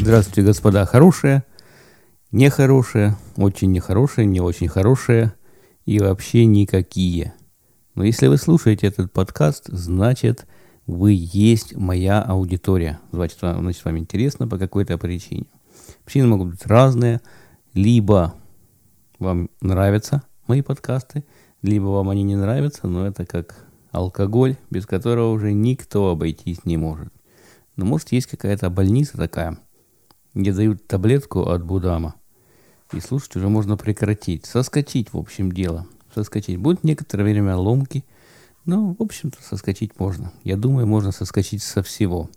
Здравствуйте, господа хорошие, нехорошие, очень нехорошие, не очень хорошие и вообще никакие. Но если вы слушаете этот подкаст, значит, вы есть моя аудитория. Значит, вам интересно по какой-то причине. Причины могут быть разные. Либо вам нравятся мои подкасты, либо вам они не нравятся, но это как алкоголь, без которого уже никто обойтись не может. Но может есть какая-то больница такая, где дают таблетку от Будама, и слушать уже можно прекратить. Соскочить, в общем, дело. Соскочить. Будет некоторое время ломки, но, в общем-то, соскочить можно. Я думаю, можно соскочить со всего.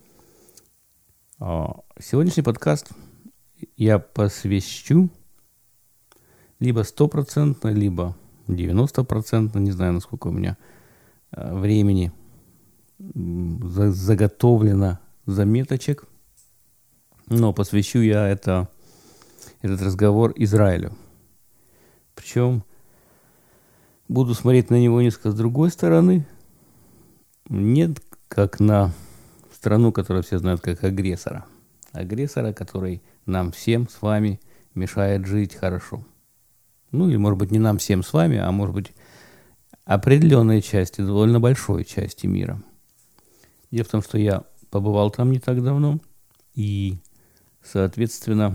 Сегодняшний подкаст я посвящу либо 100%, либо 90%, не знаю, насколько у меня времени заготовлено заметочек. Но посвящу я этот разговор Израилю. Причем буду смотреть на него несколько с другой стороны. Нет, как на страну, которую все знают как агрессора. Агрессора, который нам всем с вами мешает жить хорошо. Ну, или, может быть, не нам всем с вами, а, может быть, определенной части, довольно большой части мира. Дело в том, что я побывал там не так давно, и соответственно,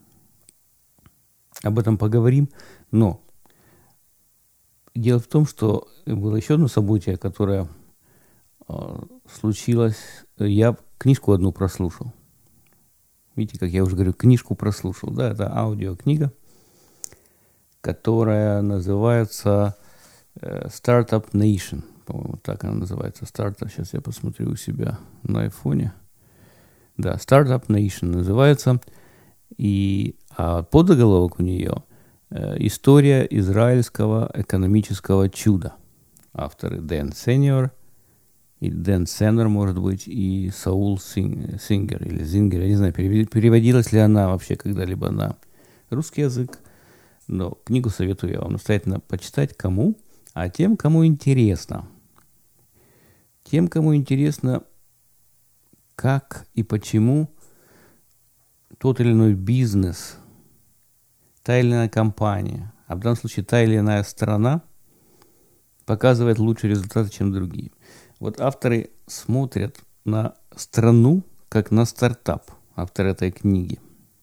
об этом поговорим. Но дело в том, что было еще одно событие, которое случилось. Я книжку одну прослушал. Видите, как я уже говорю, книжку прослушал. Да, это аудиокнига, которая называется Startup Nation. По-моему, так она называется. Startup. Сейчас я посмотрю у себя на айфоне. Да, Startup Nation называется. И подзаголовок у нее «История израильского экономического чуда». Авторы Дэн Сеньор, и Дэн Сеннер, может быть, и Саул Сингер, или Зингер. Я не знаю, переводилась ли она вообще когда-либо на русский язык. Но книгу советую я вам настоятельно почитать. Кому? А тем, кому интересно. Тем, кому интересно, как и почему тот или иной бизнес, та или иная компания, а в данном случае та или иная страна показывает лучшие результаты, чем другие. Вот авторы смотрят на страну как на стартап, авторы этой книги.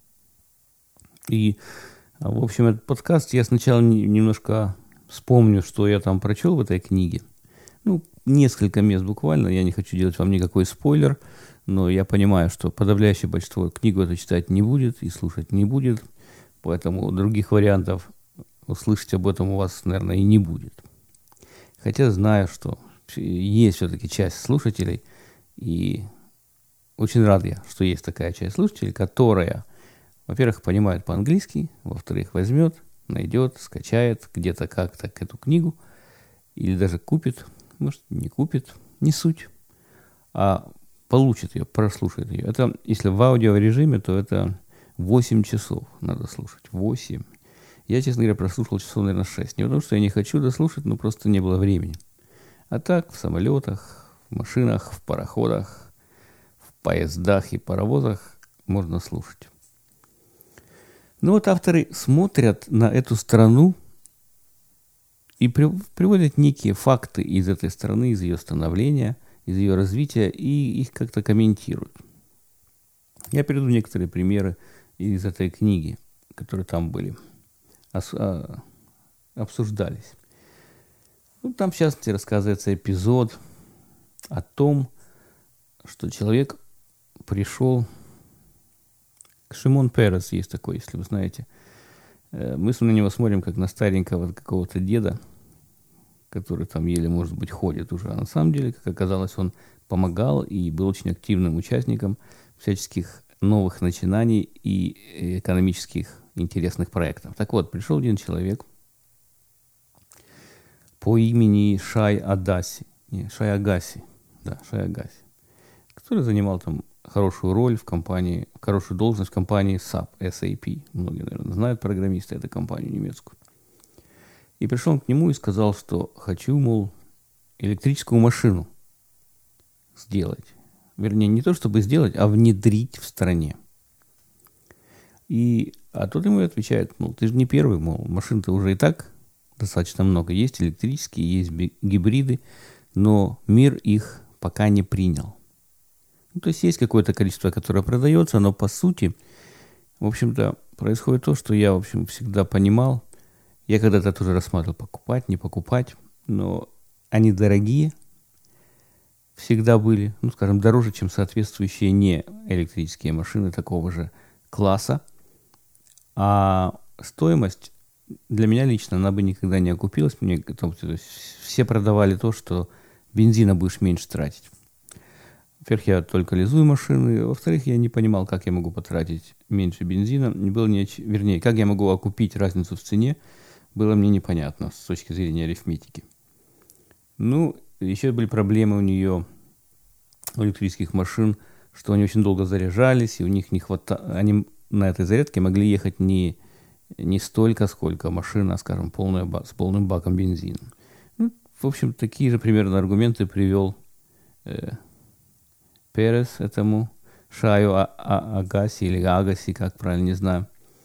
И, в общем, этот подкаст я сначала немножко вспомню, что я там прочел в этой книге. Ну, несколько мест буквально, я не хочу делать вам никакой спойлер, но я понимаю, что подавляющее большинство книгу это читать не будет и слушать не будет, поэтому других вариантов услышать об этом у вас, наверное, и не будет. Хотя знаю, что есть все-таки часть слушателей, и очень рад я, что есть такая часть слушателей, которая, во-первых, понимает по-английски, во-вторых, возьмет, найдет, скачает где-то как-то эту книгу, или даже купит, может, не купит, не суть, а получит ее, прослушает ее. Это, если в аудиорежиме, то это 8 часов надо слушать. 8. Я, честно говоря, прослушал часов, наверное, 6. Не потому, что я не хочу дослушать, но просто не было времени. А так, в самолетах, в машинах, в пароходах, в поездах и паровозах можно слушать. Ну вот авторы смотрят на эту страну и приводят некие факты из этой страны, из ее становления, из ее развития, и их как-то комментируют. Я приведу некоторые примеры из этой книги, которые там были, обсуждались. Ну, там, в частности, рассказывается эпизод о том, что человек пришел... Шимон Перес есть такой, если вы знаете. Мы на него смотрим, как на старенького какого-то деда, который там еле, может быть, ходит уже. А на самом деле, как оказалось, он помогал и был очень активным участником всяческих новых начинаний и экономических интересных проектов. Так вот, пришел один человек по имени Шай Агаси, который занимал там хорошую роль в компании, хорошую должность в компании SAP. Многие, наверное, знают программисты эту компанию немецкую. И пришел он к нему и сказал, что хочу, мол, электрическую машину сделать. Вернее, не то чтобы сделать, а внедрить в стране. А тот ему отвечает, мол, ты же не первый, мол, машин-то уже и так достаточно много. Есть электрические, есть гибриды, но мир их пока не принял. Ну, то есть какое-то количество, которое продается, но по сути, в общем-то, происходит то, что я, в общем, всегда понимал. Я когда-то тоже рассматривал, покупать, не покупать, но они дорогие, всегда были, ну, скажем, дороже, чем соответствующие не электрические машины такого же класса. А стоимость для меня лично, она бы никогда не окупилась. То есть все продавали то, что бензина будешь меньше тратить. Во-первых, я только лизую машины. Во-вторых, я не понимал, как я могу потратить меньше бензина. Вернее, как я могу окупить разницу в цене, было мне непонятно с точки зрения арифметики. Ну, еще были проблемы у нее, у электрических машин, что они очень долго заряжались, и у них не хватало... Они на этой зарядке могли ехать не столько, сколько машина, скажем, с полным баком бензина. Ну, в общем, такие же примерно аргументы привел Перес этому Шаю Агаси или Агаси, как правильно, не знаю.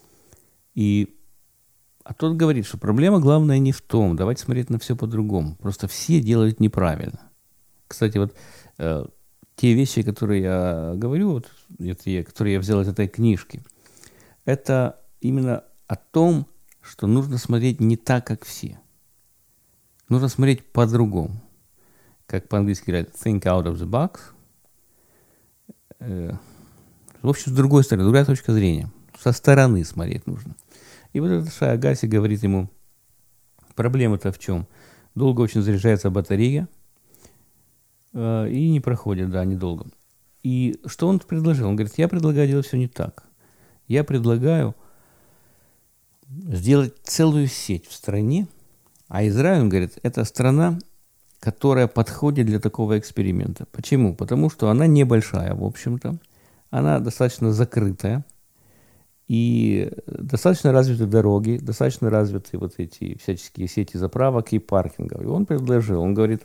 А тот говорит, что проблема главная не в том, давайте смотреть на все по-другому. Просто все делают неправильно. Кстати, вот те вещи, которые я говорю, которые я взял из этой книжки, это именно о том, что нужно смотреть не так, как все. Нужно смотреть по-другому. Как по-английски говорят, think out of the box. В общем, с другой стороны, другая точка зрения. Со стороны смотреть нужно. И вот этот Шай Агаси говорит ему, проблема-то в чем? Долго очень заряжается батарея, и не проходит, да, недолго. И что он предложил? Он говорит, я предлагаю делать все не так. Я предлагаю сделать целую сеть в стране, а Израиль, он говорит, это страна, которая подходит для такого эксперимента. Почему? Потому что она небольшая, в общем-то, она достаточно закрытая, и достаточно развиты дороги, достаточно развиты вот эти всяческие сети заправок и паркингов. И он предложил, он говорит,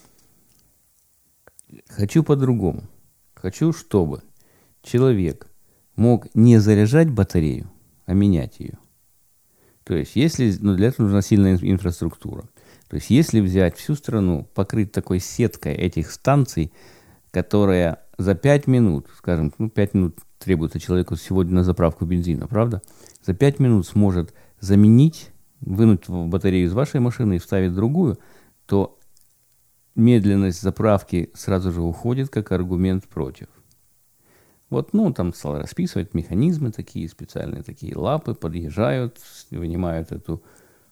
хочу по-другому. Хочу, чтобы человек мог не заряжать батарею, а менять ее. То есть, для этого нужна сильная инфраструктура. То есть, если взять всю страну, покрыть такой сеткой этих станций, которая за 5 минут, скажем, 5 минут требуется человеку сегодня на заправку бензина, правда? За 5 минут сможет заменить, вынуть батарею из вашей машины и вставить другую, то медленность заправки сразу же уходит как аргумент против. Вот, там стал расписывать механизмы такие, специальные такие лапы, подъезжают, вынимают эту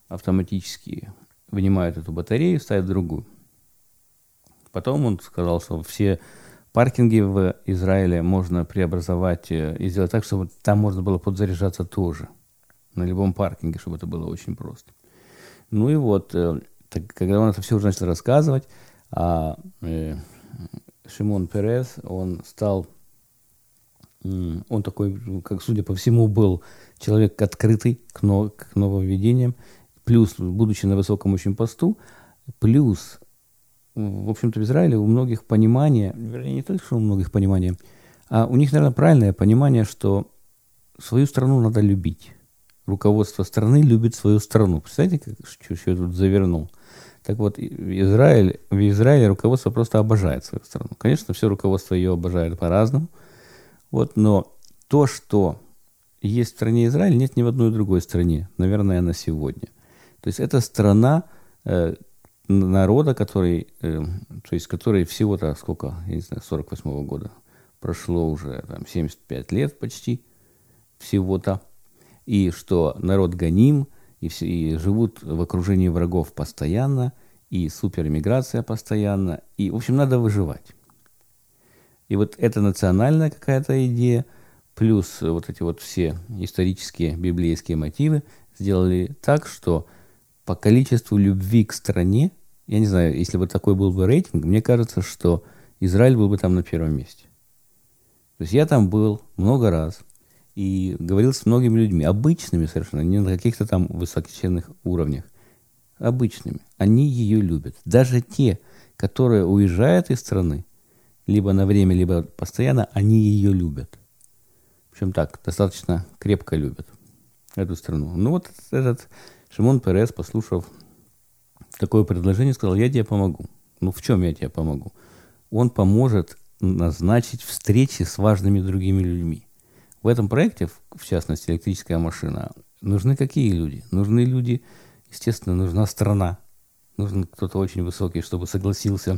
батарею, ставят другую. Потом он сказал, что все паркинги в Израиле можно преобразовать и сделать так, чтобы там можно было подзаряжаться тоже. На любом паркинге, чтобы это было очень просто. Ну и вот, когда он это все уже начал рассказывать, Шимон Перес, он такой, как судя по всему, был человек открытый к нововведениям, плюс, будучи на высоком очень посту, плюс, в общем-то, в Израиле у многих понимание, вернее, не только что у многих понимание, а у них, наверное, правильное понимание, что свою страну надо любить. Руководство страны любит свою страну. Представляете, что я тут завернул? Так вот, в Израиле руководство просто обожает свою страну. Конечно, все руководство ее обожает по-разному. Вот, но то, что есть в стране Израиль, нет ни в одной другой стране, наверное, на сегодня. То есть это страна народа, который всего-то сколько, я не знаю, 48-го года прошло уже 75 лет почти всего-то, и что народ гоним, и живут в окружении врагов постоянно, и супермиграция постоянно, и, в общем, надо выживать. И вот эта национальная какая-то идея, плюс вот эти вот все исторические библейские мотивы сделали так, что по количеству любви к стране, я не знаю, если бы такой был бы рейтинг, мне кажется, что Израиль был бы там на первом месте. То есть я там был много раз и говорил с многими людьми, обычными совершенно, не на каких-то там высоченных уровнях, обычными. Они ее любят. Даже те, которые уезжают из страны, либо на время, либо постоянно, они ее любят. общем так, достаточно крепко любят эту страну. Ну вот этот Шимон Перес, послушав такое предложение, сказал: я тебе помогу. Ну в чем я тебе помогу? Он поможет назначить встречи с важными другими людьми. В этом проекте, в частности, электрическая машина, нужны какие люди? Нужны люди, естественно, нужна страна. Нужен кто-то очень высокий, чтобы согласился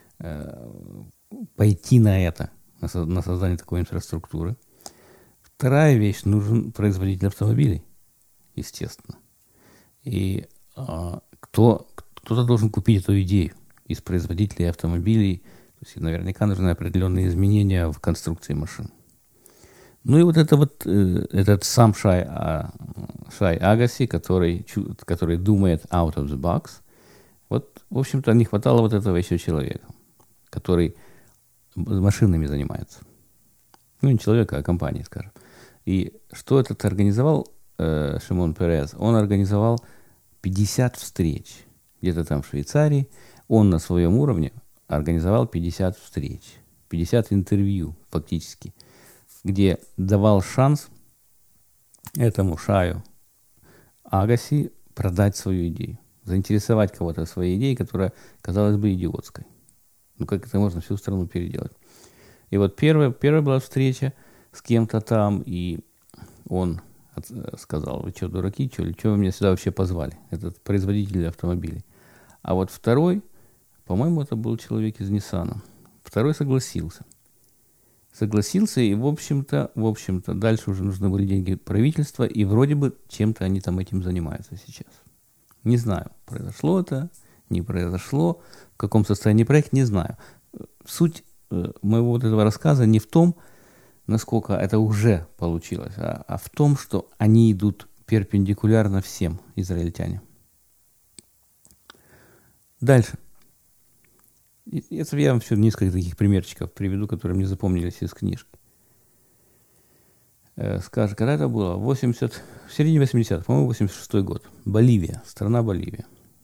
пойти на это, на создание такой инфраструктуры. Вторая вещь, нужен производитель автомобилей, естественно. И кто-то должен купить эту идею из производителей автомобилей. То есть наверняка нужны определенные изменения в конструкции машин. Ну и вот этот сам Шай Агаси, который думает out of the box, вот, в общем-то, не хватало вот этого еще человека, который машинами занимается. Ну, не человека, а компании, скажем. И что этот организовал Шимон Перес? Он организовал 50 встреч где-то там в Швейцарии. Он на своем уровне организовал 50 встреч, 50 интервью фактически, где давал шанс этому Шаю Агаси продать свою идею, заинтересовать кого-то своей идеей, которая, казалось бы, идиотской. Ну, как это можно всю страну переделать? И вот первая была встреча с кем-то там, и он сказал: вы что, дураки, что вы меня сюда вообще позвали? Этот производитель автомобилей. А вот второй, по-моему, это был человек из Ниссана. Второй согласился. И, в общем-то, дальше уже нужны были деньги правительства, и вроде бы чем-то они там этим занимаются сейчас. Не знаю, произошло это, не произошло, в каком состоянии проект, не знаю. Суть моего вот этого рассказа не в том, насколько это уже получилось, а в том, что они идут перпендикулярно всем, израильтяне. Дальше. Это я вам все несколько таких примерчиков приведу, которые мне запомнились из книжки. Скажем, когда это было? В середине 80-х, по-моему, 86-й год. Боливия, страна Боливия.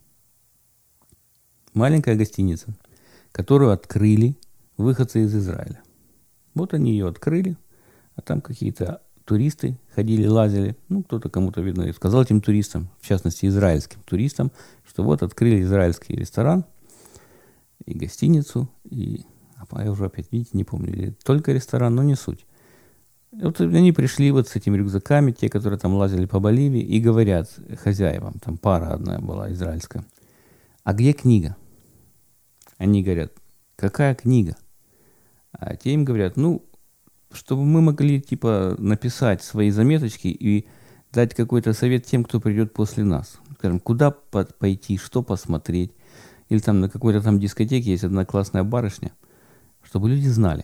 Маленькая гостиница, которую открыли выходцы из Израиля. Вот они ее открыли, а там какие-то туристы ходили, лазили. Ну, кто-то кому-то, видно, сказал этим туристам, в частности, израильским туристам, что вот открыли израильский ресторан и гостиницу, я уже опять, видите, не помню, или только ресторан, но не суть. И вот они пришли вот с этими рюкзаками, те, которые там лазили по Боливии, и говорят хозяевам, там пара одна была израильская: а где книга? Они говорят: какая книга? А те им говорят: ну, чтобы мы могли, написать свои заметочки и дать какой-то совет тем, кто придет после нас. Скажем, куда пойти, что посмотреть. Или там на какой-то там дискотеке есть одна классная барышня, чтобы люди знали.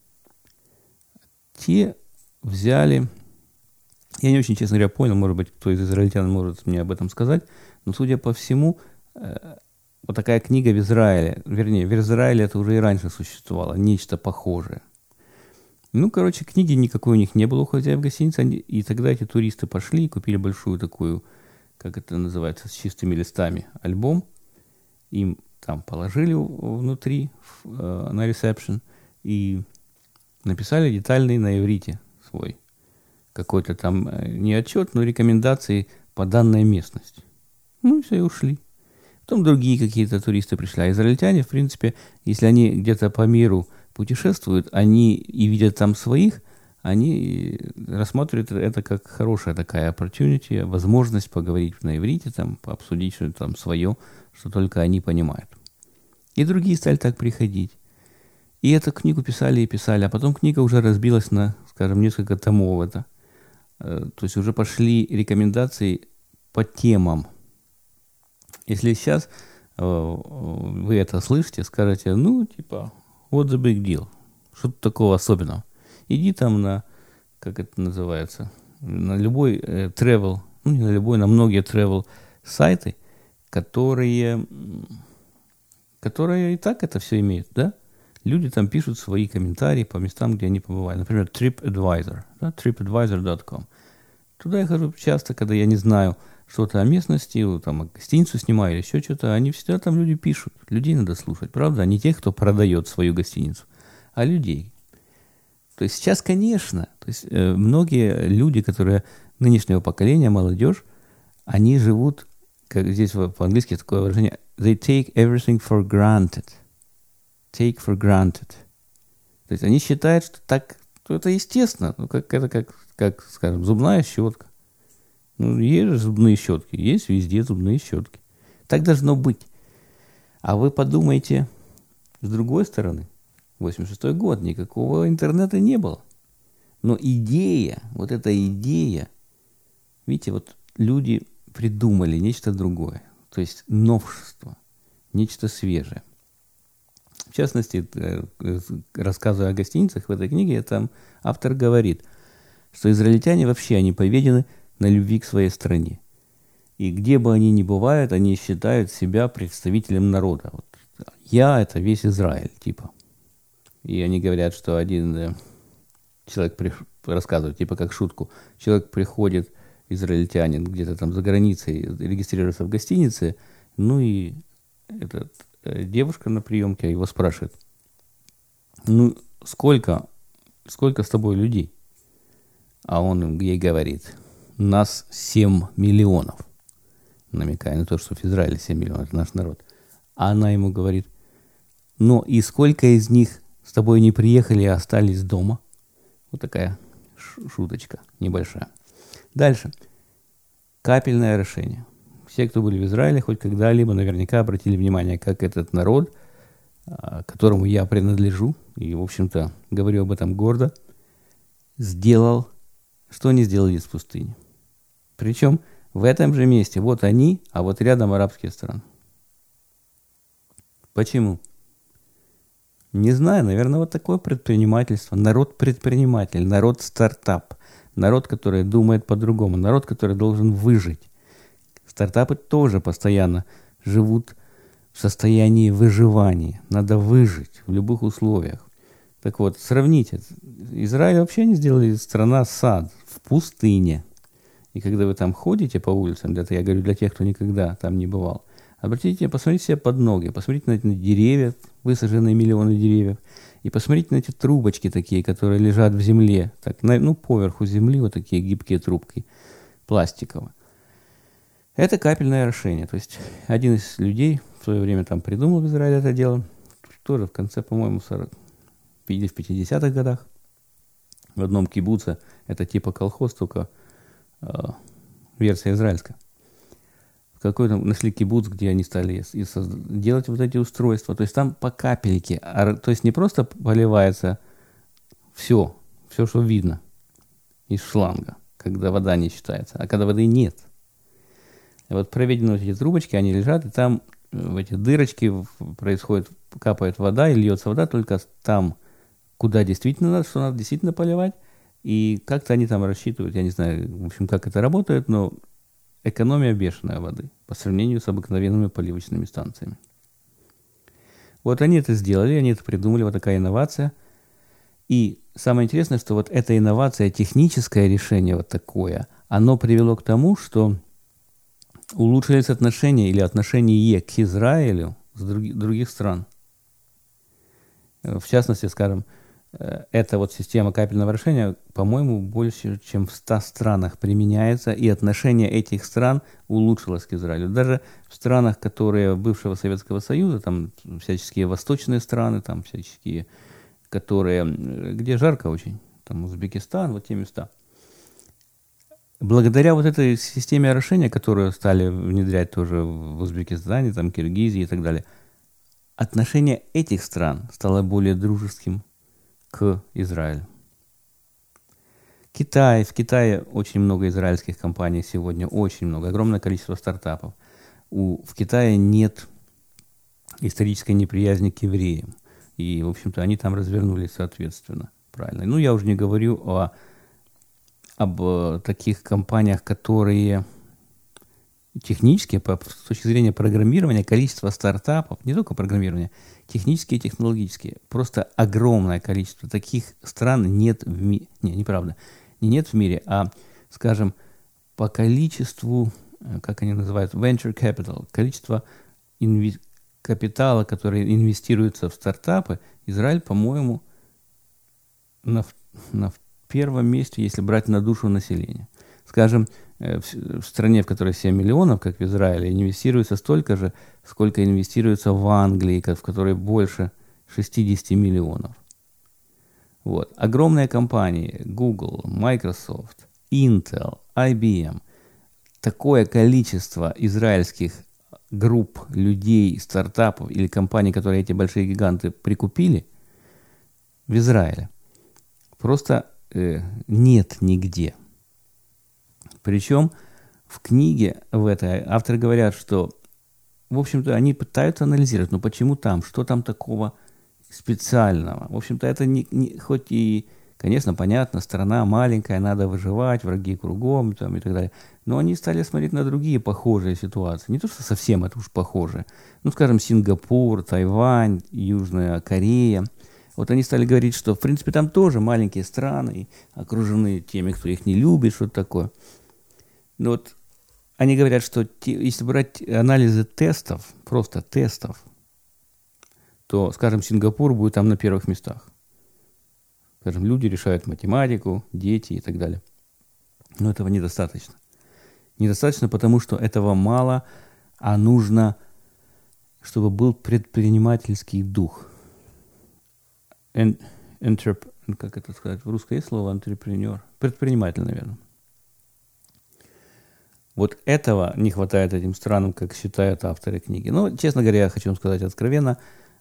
Те взяли, я не очень, честно говоря, понял, может быть, кто из израильтян может мне об этом сказать, но, судя по всему, вот такая книга в Израиле, вернее, в Израиле это уже и раньше существовало, нечто похожее. Ну, короче, книги никакой у них не было у хозяев гостиницы, и тогда эти туристы пошли и купили большую такую, как это называется, с чистыми листами, альбом. Им там положили внутри, на ресепшн, и написали детальный на иврите свой какой-то там не отчет, но рекомендации по данной местности. Ну и все, и ушли. Потом другие какие-то туристы пришли. А израильтяне, в принципе, если они где-то по миру путешествуют, они и видят там своих, они рассматривают это как хорошая такая opportunity, возможность поговорить на иврите, там, пообсудить что-то там свое, что только они понимают. И другие стали так приходить. И эту книгу писали и писали, а потом книга уже разбилась на, скажем, несколько томов. То есть уже пошли рекомендации по темам. Если сейчас вы это слышите, скажете: ну, what the big deal? Что-то такого особенного. Иди там на, как это называется, на любой travel, ну не на любой, на многие travel сайты, которые и так это все имеют, да? Люди там пишут свои комментарии по местам, где они побывали. Например, TripAdvisor, да, tripadvisor.com. Туда я хожу часто, когда я не знаю что-то о местности, там, гостиницу снимаю или еще что-то. Они всегда там люди пишут. Людей надо слушать, правда? А не тех, кто продает свою гостиницу, а людей. То есть сейчас, конечно, то есть, многие люди, которые нынешнего поколения, молодежь, они живут, как здесь по-английски такое выражение, they take everything for granted. Take for granted. То есть они считают, что так, что это естественно, ну, как, скажем, зубная щетка. Ну, есть же зубные щетки, есть везде зубные щетки. Так должно быть. А вы подумайте, с другой стороны, 86-й год, никакого интернета не было. Но идея, вот эта идея, видите, вот люди придумали нечто другое. То есть новшество, нечто свежее. В частности, рассказывая о гостиницах в этой книге, там автор говорит, что израильтяне вообще, они поведены на любви к своей стране. И где бы они ни бывают, они считают себя представителем народа. Вот я – это весь Израиль, типа. И они говорят, что один человек рассказывает, типа как шутку, человек приходит, израильтянин, где-то там за границей, регистрируется в гостинице, ну и девушка на приемке его спрашивает, ну, сколько с тобой людей? А он ей говорит, нас 7 миллионов. Намекая на то, что в Израиле 7 миллионов, это наш народ. А она ему говорит, ну и сколько из них с тобой не приехали и остались дома? Вот такая шуточка небольшая. Дальше. Капельное орошение. Все, кто были в Израиле, хоть когда-либо наверняка обратили внимание, как этот народ, которому я принадлежу, и, в общем-то, говорю об этом гордо, сделал, что они сделали из пустыни. Причем в этом же месте вот они, а вот рядом арабские страны. Почему? Не знаю, наверное, вот такое предпринимательство. Народ-предприниматель, народ-стартап. Народ, который думает по-другому. Народ, который должен выжить. Стартапы тоже постоянно живут в состоянии выживания. Надо выжить в любых условиях. Так вот, сравните. Израиль вообще не сделали страна-сад в пустыне. И когда вы там ходите по улицам, это я говорю для тех, кто никогда там не бывал, посмотрите себе под ноги, посмотрите на эти деревья, высаженные миллионы деревьев, и посмотрите на эти трубочки такие, которые лежат в земле, так, поверху земли, вот такие гибкие трубки, пластиковые. Это капельное орошение. То есть один из людей в свое время там придумал в Израиле это дело, тоже в конце, по-моему, в 50-х годах, в одном кибуце, это типа колхоз, только версия израильская. Какой-то нашли кибуц, где они стали делать вот эти устройства. То есть там по капельке. То есть не просто поливается все, что видно из шланга, когда вода не считается, а когда воды нет. И вот проведены вот эти трубочки, они лежат, и там в эти дырочки капает вода, и льется вода только там, куда действительно надо, что надо действительно поливать. И как-то они там рассчитывают, я не знаю, в общем, как это работает, но экономия бешеная воды по сравнению с обыкновенными поливочными станциями. Вот они это сделали, они это придумали, вот такая инновация. И самое интересное, что вот эта инновация, техническое решение вот такое, оно привело к тому, что улучшились отношения или отношения к Израилю с других стран. В частности, скажем, эта вот система капельного орошения, по-моему, больше, чем в 100 странах применяется, и отношение этих стран улучшилось к Израилю. Даже в странах, которые бывшего Советского Союза, там всяческие восточные страны, там всяческие, где жарко очень, там Узбекистан, вот те места. Благодаря вот этой системе орошения, которую стали внедрять тоже в Узбекистане, там Киргизии и так далее, отношение этих стран стало более дружеским к Израилю. В Китае очень много израильских компаний сегодня, очень много, огромное количество стартапов. В Китае нет исторической неприязни к евреям. И, в общем-то, они там развернулись соответственно. Правильно. Ну, я уже не говорю об таких компаниях, которые технически, с точки зрения программирования, количество стартапов, не только программирования, технические и технологические, просто огромное количество таких стран нет в мире. Не, неправда. Не нет в мире, а, скажем, по количеству, как они называют, venture capital, количество капитала, который инвестируется в стартапы, Израиль, по-моему, на первом месте, если брать на душу населения. Скажем, в стране, в которой 7 миллионов, как в Израиле, инвестируется столько же, сколько инвестируется в Англии, в которой больше 60 миллионов. Вот. Огромные компании Google, Microsoft, Intel, IBM. Такое количество израильских групп, людей, стартапов или компаний, которые эти большие гиганты прикупили в Израиле, просто нет нигде. Причем в книге в этой авторы говорят, что, в общем-то, они пытаются анализировать, но почему там, что там такого специального. В общем-то, это хоть и, конечно, понятно, страна маленькая, надо выживать, враги кругом там, и так далее. Но они стали смотреть на другие похожие ситуации. Не то, что совсем это уж похожие. Ну, скажем, Сингапур, Тайвань, Южная Корея. Вот они стали говорить, что, в принципе, там тоже маленькие страны, окружены теми, кто их не любит, что-то такое. Но вот они говорят, что если брать анализы тестов, просто тестов, то, скажем, Сингапур будет там на первых местах. Скажем, люди решают математику, дети и так далее. Но этого недостаточно. Недостаточно, потому что этого мало, а нужно, чтобы был предпринимательский дух. Как это сказать? В русском есть слово «антрепренер»? Предприниматель, наверное. Вот этого не хватает этим странам, как считают авторы книги. Но, честно говоря, я хочу вам сказать откровенно,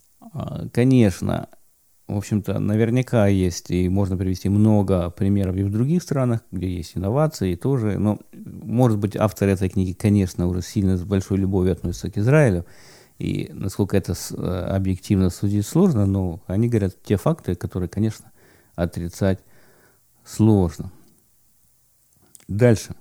конечно, в общем-то, наверняка есть, и можно привести много примеров и в других странах, где есть инновации тоже, но, может быть, авторы этой книги, конечно, уже сильно с большой любовью относятся к Израилю, и насколько это объективно судить сложно, но они говорят те факты, которые, конечно, отрицать сложно. Дальше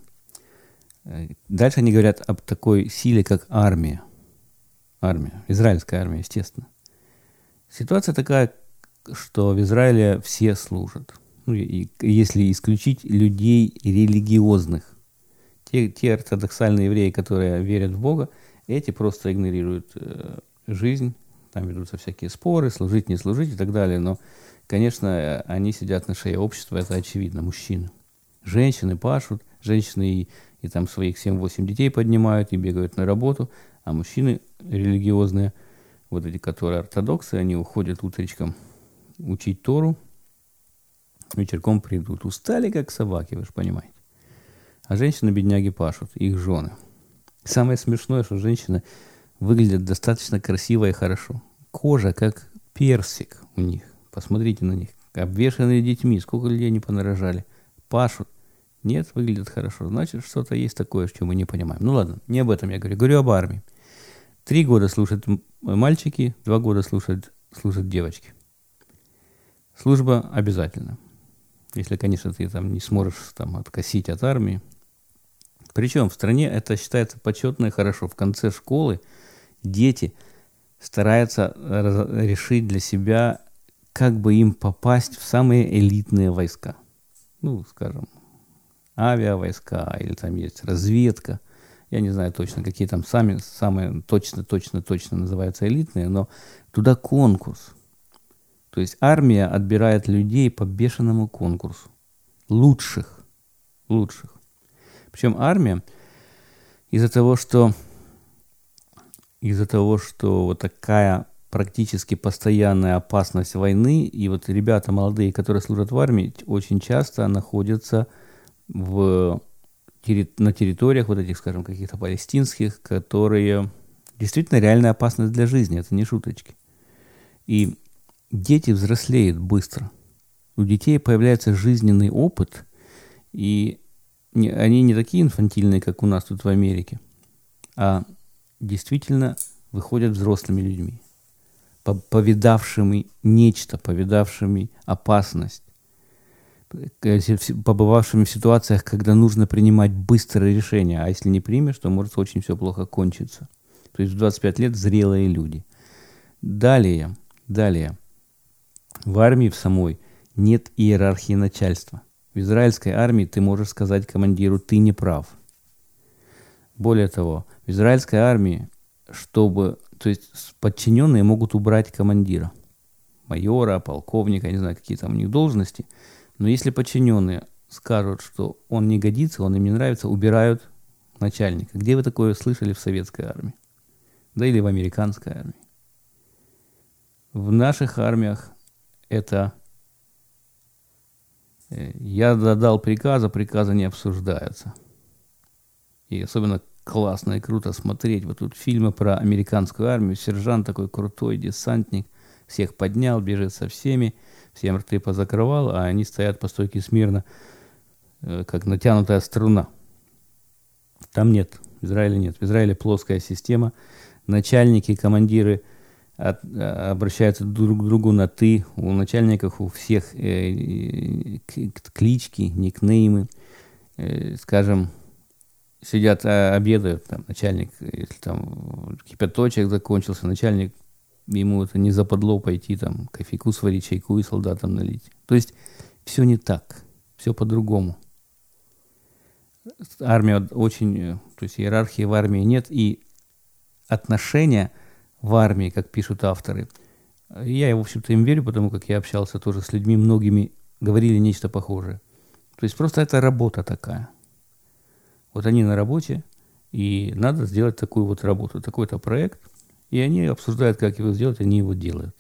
они говорят об такой силе, как армия. Армия, израильская армия, естественно. Ситуация такая, что в Израиле все служат. Ну, и если исключить людей религиозных. Те ортодоксальные евреи, которые верят в Бога, эти просто игнорируют жизнь. Там ведутся всякие споры, служить, не служить и так далее. Но, конечно, они сидят на шее общества, это очевидно, мужчины. Женщины пашут, женщины и там своих 7-8 детей поднимают и бегают на работу, а мужчины религиозные, вот эти, которые ортодоксы, они уходят утречком учить Тору, вечерком придут. Устали, как собаки, вы же понимаете. А женщины-бедняги пашут, их жены. Самое смешное, что женщины выглядят достаточно красиво и хорошо. Кожа, как персик у них. Посмотрите на них. Обвешанные детьми, сколько людей они понарожали. Пашут. Нет, выглядят хорошо. Значит, что-то есть такое, что мы не понимаем. Ну ладно, не об этом я говорю. Говорю об армии. 3 года слушают мальчики, 2 года слушают девочки. Служба обязательна. Если, конечно, ты там не сможешь там откосить от армии. Причем в стране это считается почетно и хорошо. В конце школы дети стараются решить для себя, как бы им попасть в самые элитные войска. Ну, скажем, авиавойска, или там есть разведка. Я не знаю точно, какие там самые точно называются элитные, но туда конкурс. То есть армия отбирает людей по бешеному конкурсу. Лучших. Причем армия из-за того, что вот такая практически постоянная опасность войны, и вот ребята молодые, которые служат в армии, очень часто находятся на территориях вот этих, скажем, каких-то палестинских, которые действительно реальная опасность для жизни, это не шуточки. И дети взрослеют быстро. У детей появляется жизненный опыт, и они не такие инфантильные, как у нас тут в Америке, а действительно выходят взрослыми людьми, повидавшими нечто, повидавшими опасность, побывавшими в ситуациях, когда нужно принимать быстрые решения, а если не примешь, то может очень все плохо кончиться. То есть в 25 лет зрелые люди. Далее, в армии в самой нет иерархии начальства. В израильской армии ты можешь сказать командиру: ты не прав. Более того, в израильской армии, то есть подчиненные могут убрать командира, майора, полковника, я не знаю, какие там у них должности, Но если подчиненные скажут, что он не годится, он им не нравится, убирают начальника. Где вы такое слышали в советской армии? Да или в американской армии? В наших армиях это я дал приказы, приказы не обсуждаются. И особенно классно и круто смотреть. Вот тут фильмы про американскую армию. Сержант такой крутой, десантник. Всех поднял, бежит со всеми. Всем рты позакрывал, а они стоят по стойке смирно, как натянутая струна. Там нет. В Израиле нет. В Израиле плоская система. Начальники, командиры обращаются друг к другу на «ты». У начальников у всех клички, никнеймы. Скажем, сидят, обедают, там, начальник, если там кипяточек закончился, начальник, ему это не западло пойти там кофейку сварить, чайку и солдатам налить. То есть все не так, все по-другому. Армия очень, то есть иерархии в армии нет, и отношения в армии, как пишут авторы, я, в общем-то, им верю, потому как я общался тоже с людьми, многими говорили нечто похожее. То есть просто это работа такая. Вот они на работе, и надо сделать такую вот работу, такой-то проект, и они обсуждают, как его сделать, они его делают.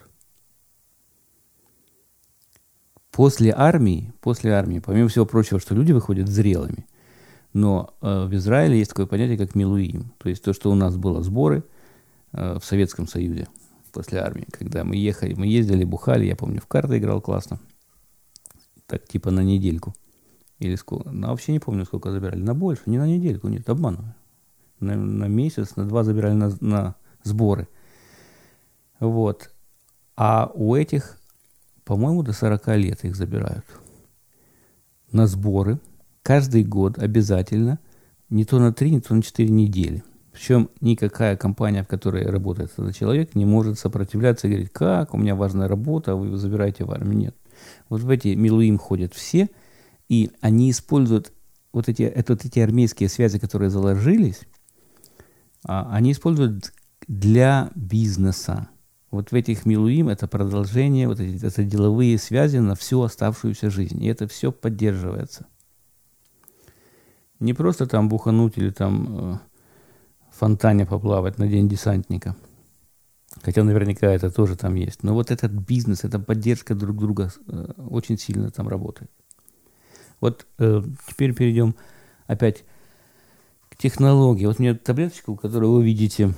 После армии, помимо всего прочего, что люди выходят зрелыми, но в Израиле есть такое понятие, как милуим. То есть то, что у нас было сборы в Советском Союзе после армии, когда мы ездили, бухали, я помню, в карты играл классно, так типа на недельку. Или сколько? Ну, вообще не помню, сколько забирали. На больше, не на недельку, нет, обманываю. На месяц, на 2 забирали на сборы. Вот. А у этих, по-моему, до 40 лет их забирают. На сборы. Каждый год обязательно. Не то на 3, не то на 4 недели. Причем никакая компания, в которой работает этот человек, не может сопротивляться и говорить, как, у меня важная работа, а вы его забираете в армию. Нет. Вот в эти милуим ходят все. И они используют вот эти армейские связи, которые заложились, они используют для бизнеса. Вот в этих милуим это продолжение, вот это деловые связи на всю оставшуюся жизнь. И это все поддерживается. Не просто там бухануть или там в фонтане поплавать на день десантника. Хотя наверняка это тоже там есть. Но вот этот бизнес, эта поддержка друг друга очень сильно там работает. Вот теперь перейдем опять к технологии. Вот у меня таблеточка, которую вы видите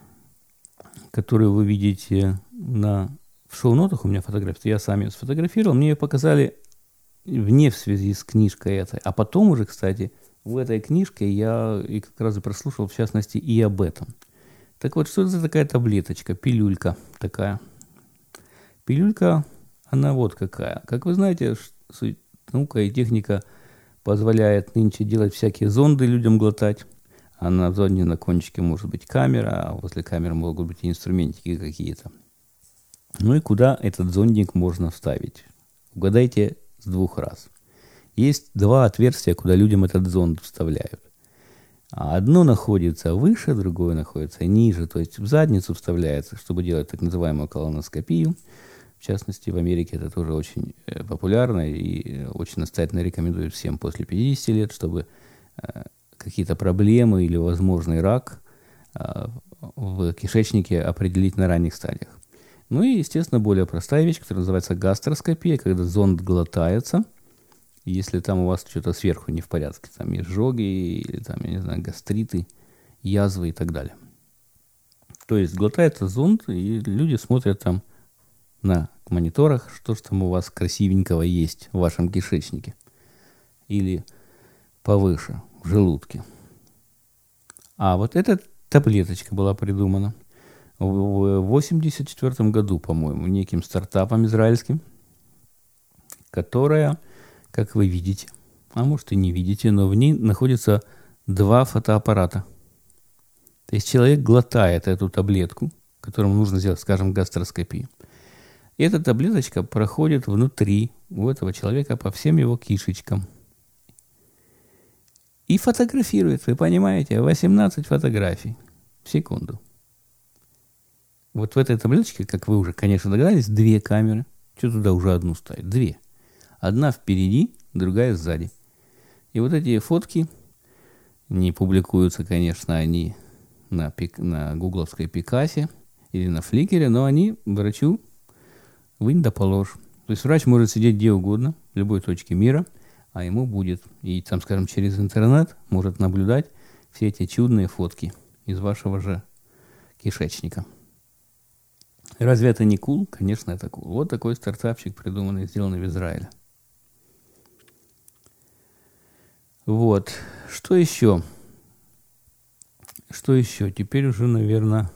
в шоу-нотах, у меня фотография, я сам ее сфотографировал, мне ее показали в связи с книжкой этой. А потом уже, кстати, в этой книжке я и как раз и прослушал, в частности, и об этом. Так вот, что это за такая таблеточка, пилюлька такая? Пилюлька, она вот какая. Как вы знаете, наука и техника позволяет нынче делать всякие зонды людям глотать. А на зонде на кончике может быть камера, а возле камеры могут быть и инструментики какие-то. Ну и куда этот зондик можно вставить? Угадайте с 2 раз. Есть 2 отверстия, куда людям этот зонд вставляют. А одно находится выше, другое находится ниже. То есть в задницу вставляется, чтобы делать так называемую колоноскопию. В частности, в Америке это тоже очень популярно и очень настоятельно рекомендуют всем после 50 лет, чтобы какие-то проблемы или возможный рак в кишечнике определить на ранних стадиях. Ну и, естественно, более простая вещь, которая называется гастроскопия, когда зонд глотается, если там у вас что-то сверху не в порядке, там изжоги или там, я не знаю, гастриты, язвы и так далее. То есть глотается зонд, и люди смотрят там на мониторах, что же там у вас красивенького есть в вашем кишечнике. Или повыше, в желудке. А вот эта таблеточка была придумана в 1984 году, по-моему, неким стартапом израильским, которая, как вы видите, а может и не видите, но в ней находится 2 фотоаппарата. То есть человек глотает эту таблетку, которому нужно сделать, скажем, гастроскопию. И эта таблеточка проходит внутри у этого человека по всем его кишечкам. И фотографирует, вы понимаете, 18 фотографий в секунду. Вот в этой таблеточке, как вы уже, конечно, догадались, 2 камеры. Что туда уже одну ставить? 2. Одна впереди, другая сзади. И вот эти фотки не публикуются, конечно, они на гугловской Пикасе или на Фликере, но они врачу вынь да положь. То есть врач может сидеть где угодно, в любой точке мира, а ему будет, и там, скажем, через интернет может наблюдать все эти чудные фотки из вашего же кишечника. Разве это не cool? Конечно, это cool. Вот такой стартапчик, придуманный, сделанный в Израиле. Вот. Что еще? Теперь уже, наверное,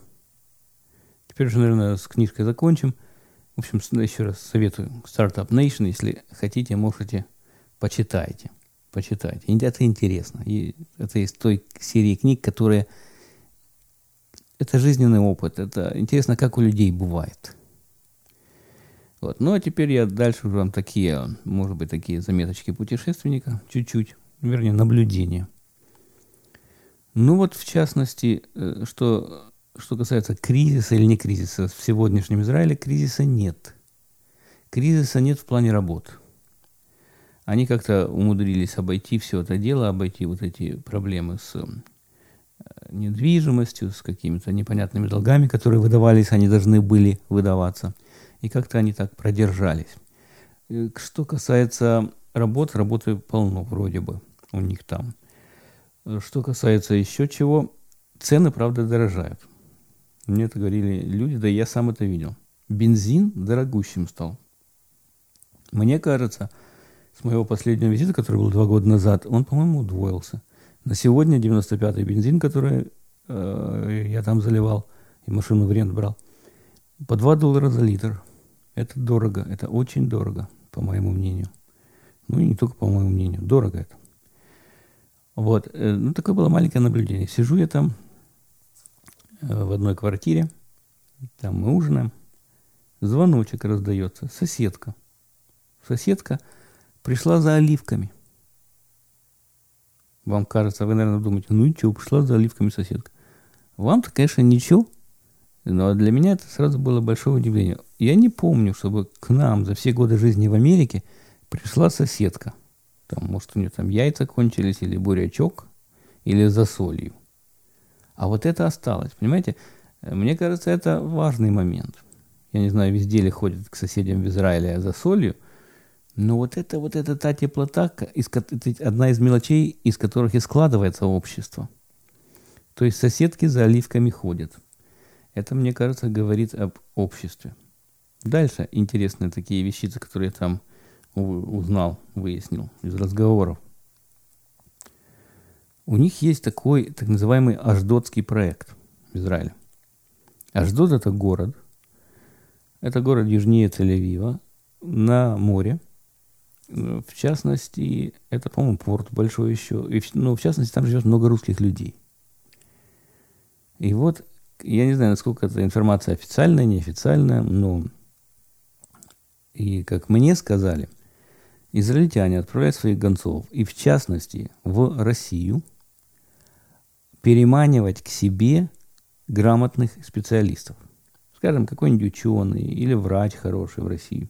с книжкой закончим. В общем, еще раз советую Startup Nation. Если хотите, можете, почитайте. Это интересно. И это из той серии книг, которые... Это жизненный опыт. Это интересно, как у людей бывает. Вот. Ну, а теперь я дальше уже вам такие, может быть, такие заметочки путешественника. Чуть-чуть. Вернее, наблюдения. Ну, вот, в частности, что касается кризиса или не кризиса, в сегодняшнем Израиле кризиса нет. Кризиса нет в плане работ. Они как-то умудрились обойти все это дело, обойти вот эти проблемы с недвижимостью, с какими-то непонятными долгами, которые выдавались, они должны были выдаваться. И как-то они так продержались. Что касается работы полно вроде бы у них там. Что касается еще чего, цены, правда, дорожают. Мне это говорили люди, да и я сам это видел. Бензин дорогущим стал. Мне кажется, с моего последнего визита, который был 2 года назад, он, по-моему, удвоился. На сегодня 95-й бензин, который я там заливал, и машину в рент брал, по $2 за литр. Это дорого, это очень дорого, по моему мнению. Ну и не только по моему мнению, дорого это. Вот, ну такое было маленькое наблюдение. Сижу я там в одной квартире, там мы ужинаем, звоночек раздается, соседка пришла за оливками. Вам кажется, вы, наверное, думаете, ну и что, пришла за оливками соседка. Вам-то, конечно, ничего, но для меня это сразу было большое удивление. Я не помню, чтобы к нам за все годы жизни в Америке пришла соседка. Там, может, у нее там яйца кончились, или бурячок, или за солью. А вот это осталось, понимаете? Мне кажется, это важный момент. Я не знаю, везде ли ходят к соседям в Израиле за солью, но вот это та теплота, это одна из мелочей, из которых и складывается общество. То есть соседки за оливками ходят. Это, мне кажется, говорит об обществе. Дальше интересные такие вещицы, которые я там узнал, выяснил из разговоров. У них есть такой так называемый Ашдодский проект в Израиле. Ашдод – это город. Это город южнее Тель-Авива, на море. В частности, это, по-моему, порт большой еще. Но, в частности, там живет много русских людей. И вот, я не знаю, насколько эта информация официальная, неофициальная, но, и как мне сказали, израильтяне отправляют своих гонцов, и в частности, в Россию, переманивать к себе грамотных специалистов. Скажем, какой-нибудь ученый или врач хороший в Россию.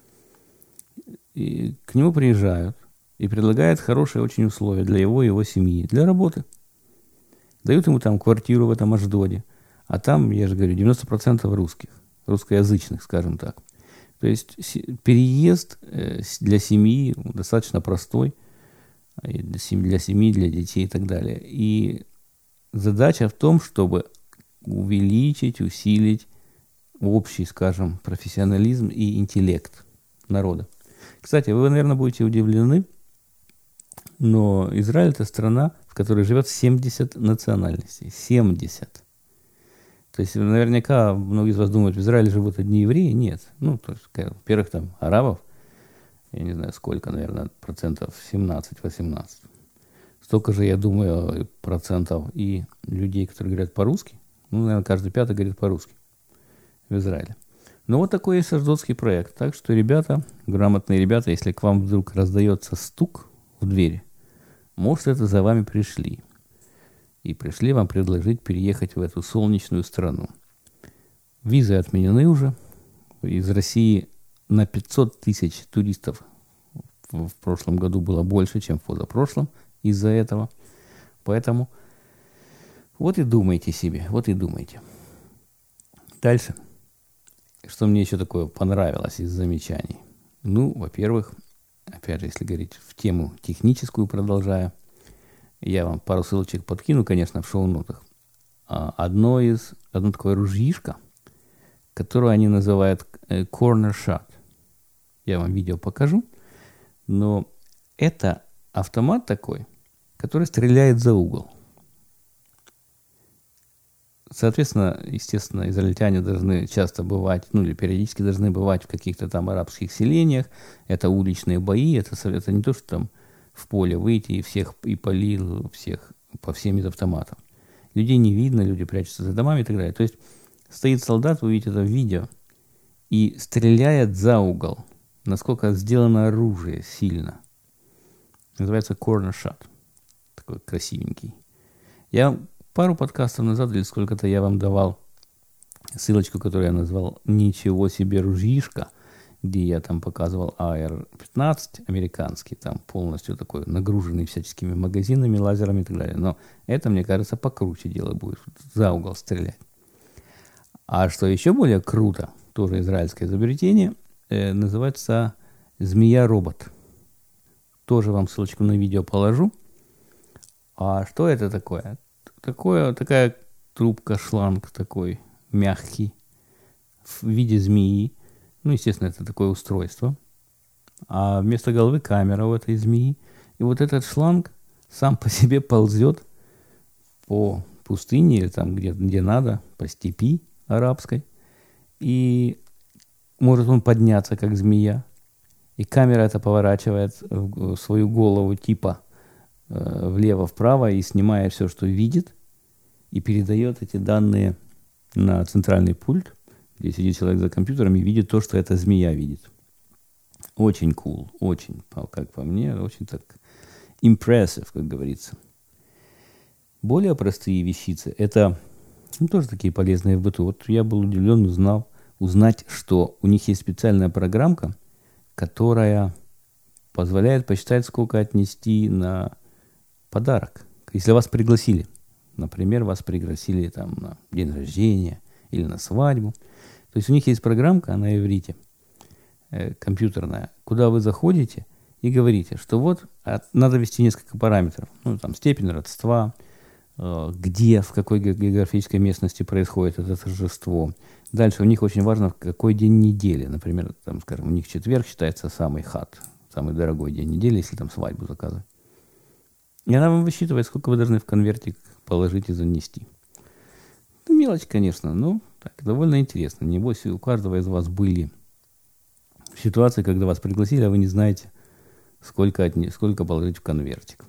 И к нему приезжают и предлагают хорошие очень условия для его семьи, для работы. Дают ему там квартиру в этом Ашдоде. А там, я же говорю, 90% русских, русскоязычных, скажем так. То есть переезд для семьи достаточно простой, для семьи, для детей и так далее. И задача в том, чтобы увеличить, усилить общий, скажем, профессионализм и интеллект народа. Кстати, вы, наверное, будете удивлены, но Израиль – это страна, в которой живет 70 национальностей. 70. То есть, наверняка, многие из вас думают, в Израиле живут одни евреи. Нет. Ну, то есть, во-первых, там арабов, я не знаю, сколько, наверное, процентов 17-18. Столько же, я думаю, процентов и людей, которые говорят по-русски. Ну, наверное, каждый пятый говорит по-русски в Израиле. Но вот такой есть ашдодский проект. Так что, ребята, грамотные ребята, если к вам вдруг раздается стук в двери, может, это за вами пришли. И пришли вам предложить переехать в эту солнечную страну. Визы отменены уже. Из России на 500 тысяч туристов в прошлом году было больше, чем в позапрошлом из-за этого. Поэтому вот и думайте себе, вот и думайте. Дальше. Что мне еще такое понравилось из замечаний? Ну, во-первых, опять же, если говорить в тему техническую, продолжая, я вам пару ссылочек подкину, конечно, в шоу-нотах. Одно такое ружьишко, которое они называют corner shot. Я вам видео покажу. Но это автомат такой, который стреляет за угол. Соответственно, естественно, израильтяне должны часто бывать, ну или периодически должны бывать в каких-то там арабских селениях. Это уличные бои, это не то, что там в поле выйти и всех и полил всех по всем из автоматов. Людей не видно, люди прячутся за домами и так далее. То есть стоит солдат, вы видите это в видео, и стреляет за угол. Насколько сделано оружие сильно. Называется corner shot. Такой красивенький. Я пару подкастов назад, или сколько-то я вам давал ссылочку, которую я назвал «Ничего себе ружьишко», где я там показывал AR-15 американский, там полностью такой нагруженный всяческими магазинами, лазерами и так далее. Но это, мне кажется, покруче дело будет. За угол стрелять. А что еще более круто, тоже израильское изобретение, называется «Змея-робот». Тоже вам ссылочку на видео положу. А что это такое? Такая трубка, шланг такой мягкий в виде змеи. Ну, естественно, это такое устройство. А вместо головы камера у этой змеи. И вот этот шланг сам по себе ползет по пустыне или там, где надо, по степи арабской. И может он подняться, как змея. И камера это поворачивает в свою голову типа влево-вправо и снимая все, что видит, и передает эти данные на центральный пульт, где сидит человек за компьютером и видит то, что эта змея видит. Очень cool, очень, как по мне, очень так impressive, как говорится. Более простые вещицы, это тоже такие полезные в быту. Вот я был удивлен, узнать, что у них есть специальная программка, которая позволяет посчитать, сколько отнести на подарок. Если вас пригласили, например, вас пригласили там на день рождения или на свадьбу, то есть у них есть программка на иврите, компьютерная, куда вы заходите и говорите, что вот надо ввести несколько параметров. Ну, там степень родства, где, в какой географической местности происходит это торжество. Дальше у них очень важно, в какой день недели. Например, там, скажем, у них четверг считается самый хат, самый дорогой день недели, если там свадьбу заказывать. И она вам высчитывает, сколько вы должны в конвертик положить и занести. Ну, мелочь, конечно, но так, довольно интересно. Небось, у каждого из вас были ситуации, когда вас пригласили, а вы не знаете, сколько положить в конвертик.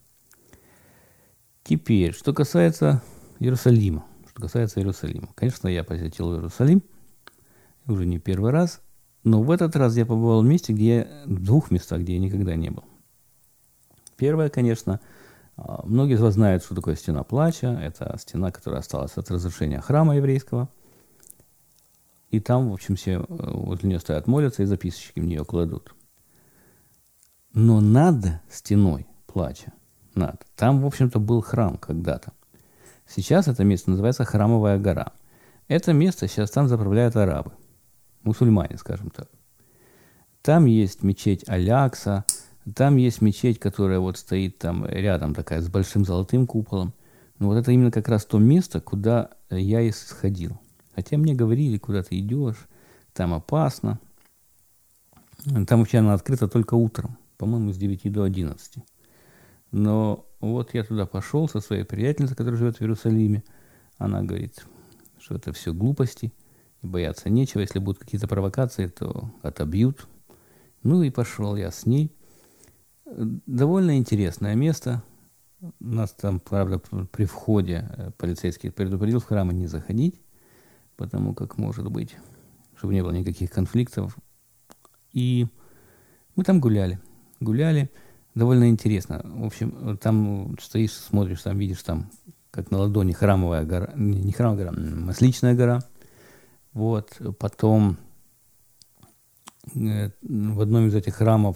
Теперь, что касается Иерусалима. Конечно, я посетил Иерусалим уже не первый раз, но в этот раз я побывал в двух местах, где я никогда не был. Первое, конечно, многие из вас знают, что такое стена плача. Это стена, которая осталась от разрушения храма еврейского. И там, в общем, все возле нее стоят, молятся и записочки в нее кладут. Но над стеной плача, там, в общем-то, был храм когда-то. Сейчас это место называется Храмовая гора. Это место сейчас там заправляют арабы, мусульмане, скажем так. Там есть мечеть Аль-Акса, там есть мечеть, которая вот стоит там рядом, такая с большим золотым куполом. Но вот это именно как раз то место, куда я и сходил. Хотя мне говорили, куда ты идешь, там опасно. Там вообще она открыта только утром, по-моему, с 9 до 11. Но вот я туда пошел со своей приятельницей, которая живет в Иерусалиме. Она говорит, что это все глупости, и бояться нечего. Если будут какие-то провокации, то отобьют. Ну и пошел я с ней. Довольно интересное место. Нас там, правда, при входе полицейский предупредил в храм не заходить, потому как, может быть, чтобы не было никаких конфликтов. И мы там гуляли. Довольно интересно. В общем, там стоишь, смотришь, там видишь, там, как на ладони, Храмовая гора, не Храмовая гора, Масличная гора. Вот. Потом в одном из этих храмов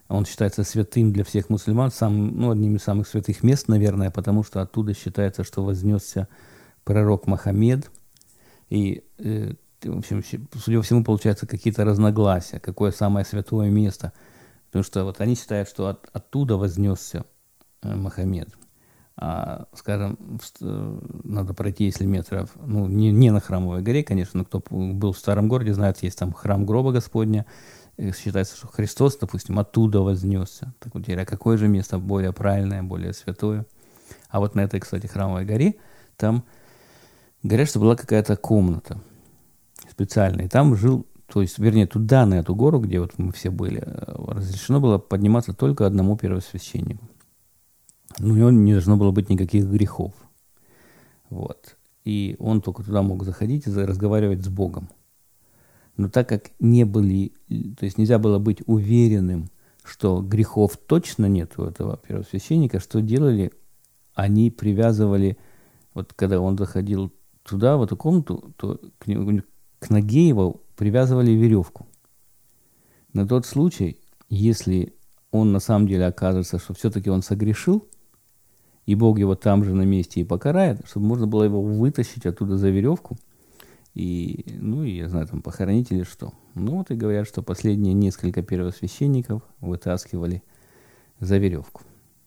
Он считается святым для всех мусульман, одним из самых святых мест, наверное, потому что оттуда считается, что вознесся пророк Мухаммед. И, в общем, судя по всему, получается какие-то разногласия, какое самое святое место. Потому что вот они считают, что оттуда вознесся Мухаммед. А, скажем, надо пройти, если метров, не на Храмовой горе, конечно, но кто был в Старом городе, знает, есть там храм гроба Господня. И считается, что Христос, допустим, оттуда вознесся. Так вот, теперь, а какое же место более правильное, более святое? А вот на этой, кстати, Храмовой горе, там говорят, что была какая-то комната специальная. И там жил, то есть, вернее, туда, на эту гору, где вот мы все были, разрешено было подниматься только одному первосвященнику. У него не должно было быть никаких грехов. Вот. И он только туда мог заходить и разговаривать с Богом. Но так как то есть нельзя было быть уверенным, что грехов точно нет у этого первосвященника, что делали? Они привязывали, вот когда он заходил туда, в эту комнату, то к ноге его привязывали веревку. На тот случай, если он на самом деле окажется, что все-таки он согрешил, и Бог его там же на месте и покарает, чтобы можно было его вытащить оттуда за веревку, и, я знаю, там похоронить или что. Вот и говорят, что последние несколько первосвященников вытаскивали за веревку.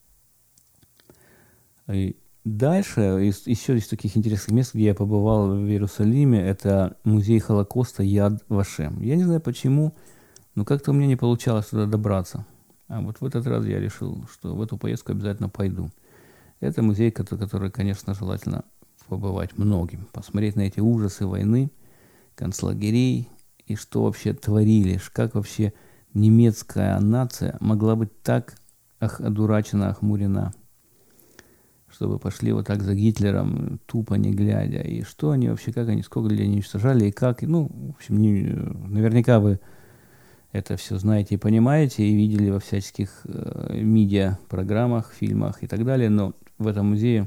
И дальше, еще из таких интересных мест, где я побывал в Иерусалиме, это музей Холокоста Яд Вашем. Я не знаю почему, но как-то у меня не получалось туда добраться. А вот в этот раз я решил, что в эту поездку обязательно пойду. Это музей, который, конечно, желательно побывать многим, посмотреть на эти ужасы войны, концлагерей, и что вообще творили, как вообще немецкая нация могла быть так одурачена, охмурена, чтобы пошли вот так за Гитлером, тупо не глядя, и что они вообще, как они, сколько людей уничтожали, и как, в общем, наверняка вы это все знаете и понимаете, и видели во всяческих медиа-программах, фильмах и так далее, но в этом музее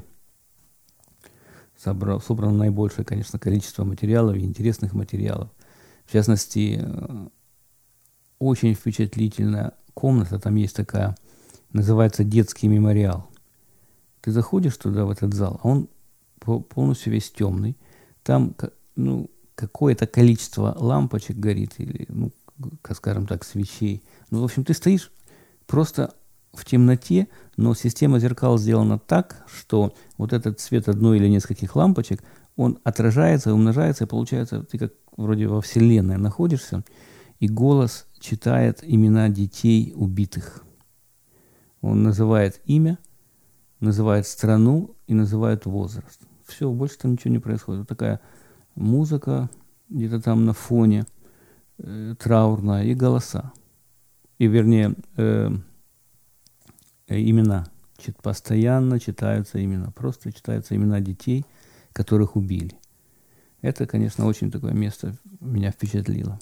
собрано наибольшее, конечно, количество материалов и интересных материалов. В частности, очень впечатлительная комната, там есть такая, называется «Детский мемориал». Ты заходишь туда, в этот зал, а он полностью весь темный. Там, какое-то количество лампочек горит, или, скажем так, свечей. В общем, ты стоишь просто в темноте, но система зеркал сделана так, что вот этот свет одной или нескольких лампочек, он отражается, умножается, и получается, ты как вроде во Вселенной находишься, и голос читает имена детей убитых. Он называет имя, называет страну и называет возраст. Все, больше там ничего не происходит. Вот такая музыка где-то там на фоне, траурная, и голоса. И, вернее, имена. Постоянно читаются имена. Просто читаются имена детей, которых убили. Это, конечно, очень такое место меня впечатлило.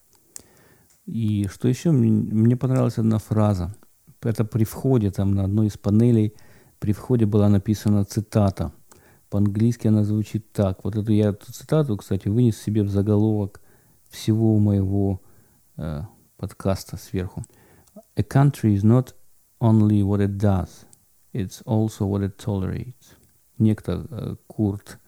И что еще? Мне понравилась одна фраза. Это при входе, там на одной из панелей, при входе была написана цитата. По-английски она звучит так. Вот эту цитату, кстати, вынес себе в заголовок всего моего подкаста сверху. A country is not only what it does, it's also what it tolerates. Некто Курт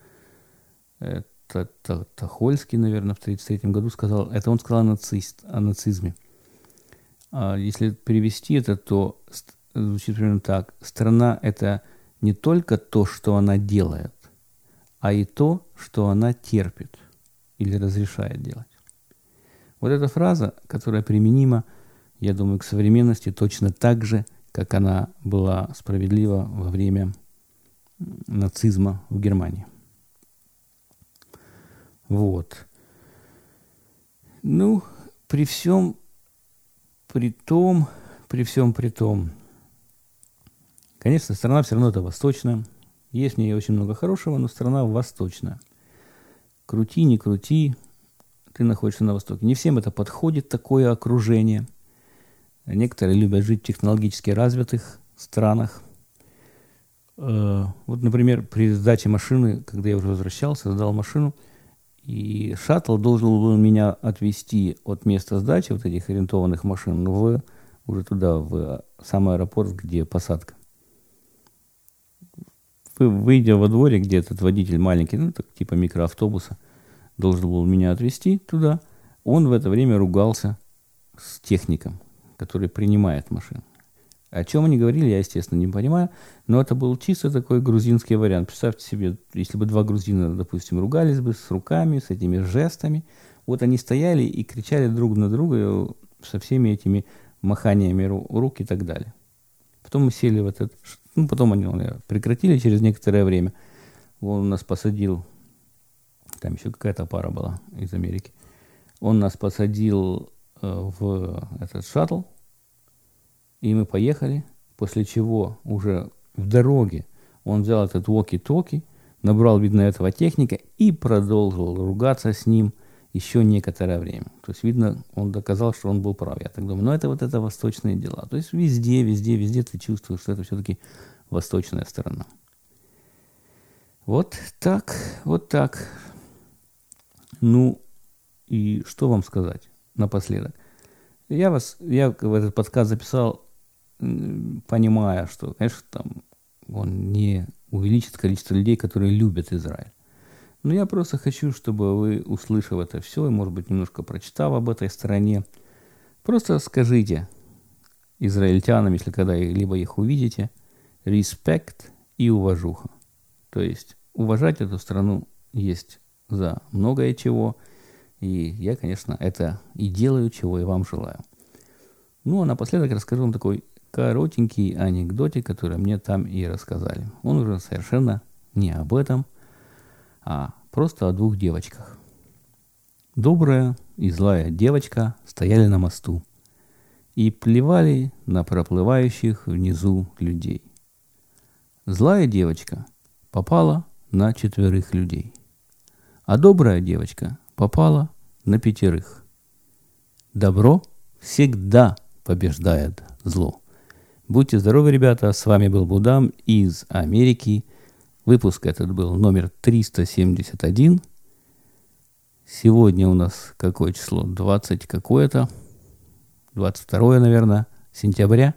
Тохольский, наверное, в 1933 году сказал, это он сказал о нацизме. Если перевести это, то звучит примерно так. Страна – это не только то, что она делает, а и то, что она терпит или разрешает делать. Вот эта фраза, которая применима, я думаю, к современности точно так же, как она была справедлива во время нацизма в Германии. Вот. При всем при том, конечно, страна все равно это восточная. Есть в ней очень много хорошего, но страна восточная. Крути, не крути, ты находишься на Востоке. Не всем это подходит, такое окружение. Некоторые любят жить в технологически развитых странах. Вот, например, при сдаче машины, когда я уже возвращался, сдал машину, и шаттл должен был меня отвезти от места сдачи вот этих арендованных машин в уже туда, в сам аэропорт, где посадка. Выйдя во дворе, где этот водитель маленький, ну, так, типа микроавтобуса, должен был меня отвезти туда, он в это время ругался с техником, который принимает машину. О чем они говорили, я, естественно, не понимаю, но это был чисто такой грузинский вариант. Представьте себе, если бы два грузина, допустим, ругались бы с руками, с этими жестами, вот они стояли и кричали друг на друга со всеми этими маханиями рук и так далее. Потом мы сели в этот... Ну, потом они прекратили через некоторое время. Он нас посадил... Там еще какая-то пара была из Америки. Он нас посадил в этот шаттл, и мы поехали, после чего уже в дороге он взял этот walkie-talkie, набрал, видно, этого техника и продолжил ругаться с ним еще некоторое время. То есть, видно, он доказал, что он был прав. Я так думаю, но это вот это восточные дела. То есть, везде ты чувствуешь, что это все-таки восточная сторона. Вот так. Ну, и что вам сказать напоследок? Я в этот подкаст записал, понимая, что, конечно, там он не увеличит количество людей, которые любят Израиль. Но я просто хочу, чтобы вы, услышав это все, и, может быть, немножко прочитав об этой стране, просто скажите израильтянам, если когда-либо их увидите, респект и уважуха. То есть уважать эту страну есть за многое чего. И я, конечно, это и делаю, чего и вам желаю. Ну, а напоследок расскажу вам такой коротенький анекдотик, который мне там и рассказали. Он уже совершенно не об этом, а просто о двух девочках. Добрая и злая девочка стояли на мосту и плевали на проплывающих внизу людей. Злая девочка попала на 4 людей, а добрая девочка попала на 5. Добро всегда побеждает зло. Будьте здоровы, ребята. С вами был Будам из Америки. Выпуск этот был номер 371. Сегодня у нас какое число? 20 какое-то. 22, наверное, сентября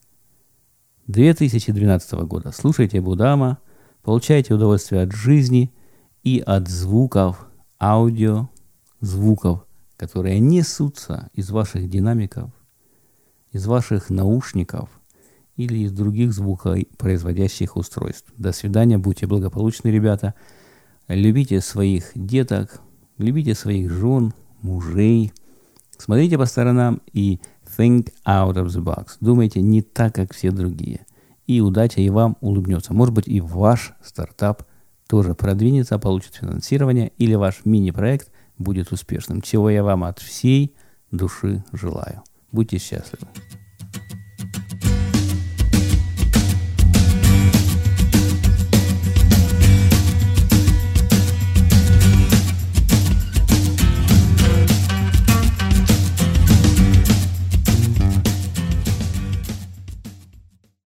2012 года. Слушайте Будама, получайте удовольствие от жизни и от звуков, аудиозвуков, которые несутся из ваших динамиков, из ваших наушников или из других звукопроизводящих устройств. До свидания, будьте благополучны, ребята. Любите своих деток, любите своих жен, мужей. Смотрите по сторонам и think out of the box. Думайте не так, как все другие. И удача и вам улыбнется. Может быть, и ваш стартап тоже продвинется, получит финансирование, или ваш мини-проект будет успешным. Чего я вам от всей души желаю. Будьте счастливы.